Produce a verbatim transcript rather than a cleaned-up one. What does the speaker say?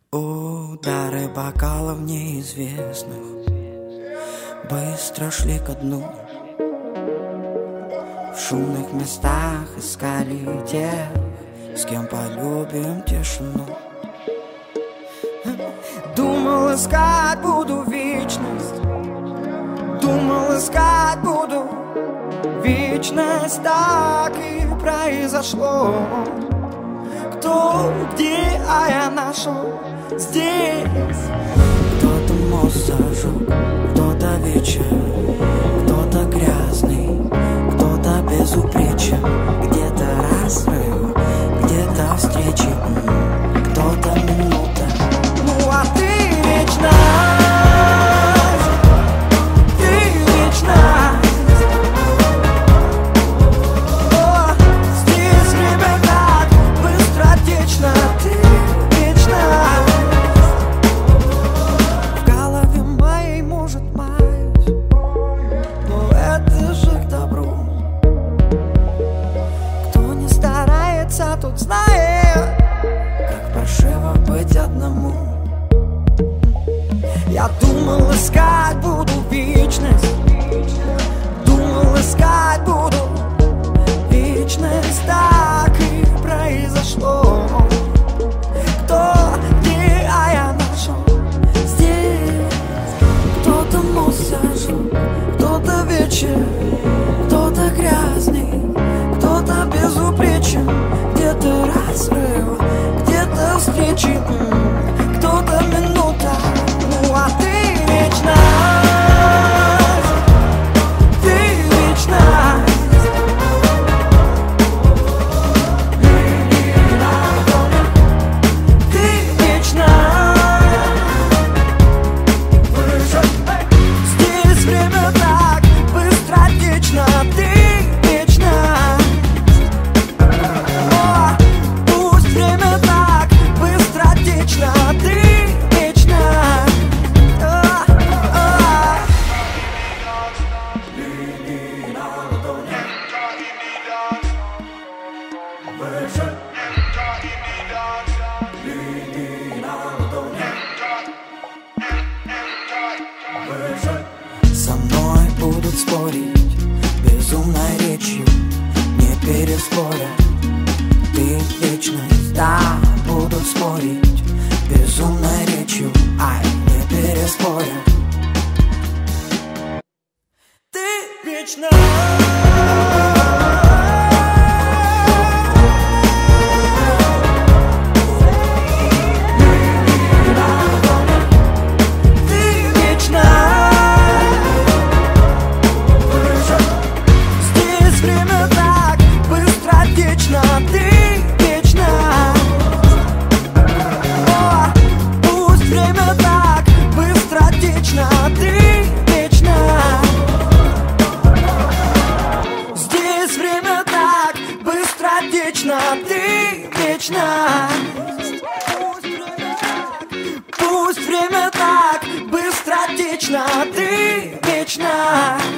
Удары бокалов неизвестных быстро шли ко дну. В шумных местах искали тех, с кем полюбим тишину. Думал, искать буду вечность, думал, искать буду вечность. Так и произошло. Кто, где, а я нашел здесь. Кто-то мост зажег, кто-то вечер, кто-то грязный, кто-то безупречен. Где-то разрыв, где-то встречи, кто-то минута. Ну а ты вечность, ты вечность. О, здесь время так быстротечно, ты вечность. В голове моей может маять, но это же к добру. Кто не старается, тот знает, как паршиво быть одному. Я думал, искать буду вечность, думал, искать буду вечность. Так и произошло. Кто, где, а я нашел здесь. Кто-то мост зажег, кто-то вечер, кто-то грязный, кто-то безупречен. Где-то разрыв, где-то встречи, кто-то минута. Ну а ты вечность, ты вечность. Ты вечность. Здесь время так быстротечно, ты вечность. О, пусть время так быстротечно, ты вечность. О, о. Со мной будут спорить безумной речью, не переспорят. Ты вечность, да, будут спорить безумной речью, ай, не переспорят. Ты вечность. Здесь время так быстротечно, ты вечность. О, пусть время так быстротечно, ты вечность. Здесь время так быстротечно, ты вечность. Пусть время так быстротечно, ты вечность.